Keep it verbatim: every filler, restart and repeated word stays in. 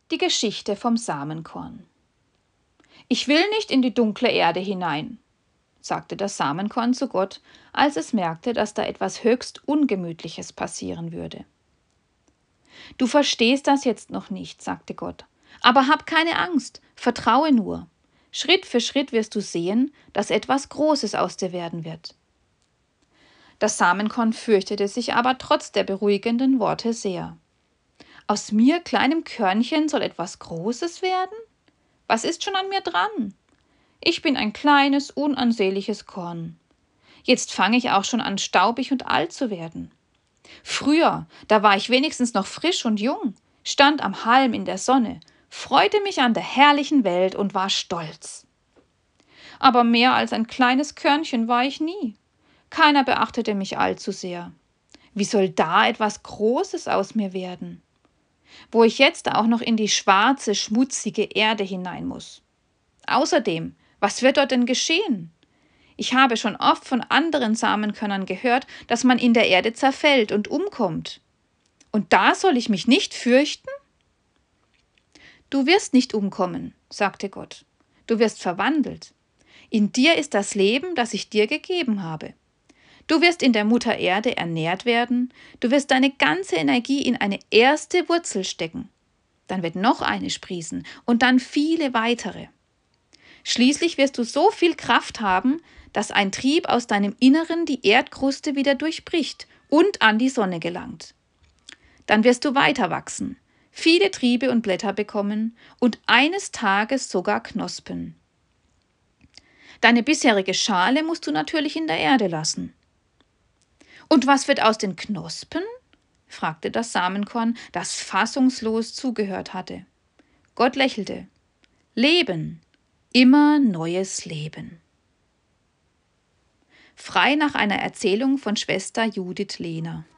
Die Geschichte vom Samenkorn. »Ich will nicht in die dunkle Erde hinein«, sagte das Samenkorn zu Gott, als es merkte, dass da etwas höchst Ungemütliches passieren würde. »Du verstehst das jetzt noch nicht«, sagte Gott, »aber hab keine Angst, vertraue nur. Schritt für Schritt wirst du sehen, dass etwas Großes aus dir werden wird.« Das Samenkorn fürchtete sich aber trotz der beruhigenden Worte sehr. »Aus mir, kleinem Körnchen, soll etwas Großes werden? Was ist schon an mir dran? Ich bin ein kleines, unansehnliches Korn. Jetzt fange ich auch schon an, staubig und alt zu werden. Früher, da war ich wenigstens noch frisch und jung, stand am Halm in der Sonne, freute mich an der herrlichen Welt und war stolz. Aber mehr als ein kleines Körnchen war ich nie. Keiner beachtete mich allzu sehr. Wie soll da etwas Großes aus mir werden? Wo ich jetzt auch noch in die schwarze, schmutzige Erde hinein muss. Außerdem, was wird dort denn geschehen? Ich habe schon oft von anderen Samenkörnern gehört, dass man in der Erde zerfällt und umkommt. Und da soll ich mich nicht fürchten? Du wirst nicht umkommen, sagte Gott. Du wirst verwandelt. In dir ist das Leben, das ich dir gegeben habe. Du wirst in der Mutter Erde ernährt werden, du wirst deine ganze Energie in eine erste Wurzel stecken. Dann wird noch eine sprießen und dann viele weitere. Schließlich wirst du so viel Kraft haben, dass ein Trieb aus deinem Inneren die Erdkruste wieder durchbricht und an die Sonne gelangt. Dann wirst du weiter wachsen, viele Triebe und Blätter bekommen und eines Tages sogar Knospen. Deine bisherige Schale musst du natürlich in der Erde lassen. »Und was wird aus den Knospen?« fragte das Samenkorn, das fassungslos zugehört hatte. Gott lächelte. »Leben, immer neues Leben.« Frei nach einer Erzählung von Schwester Judith Lehner.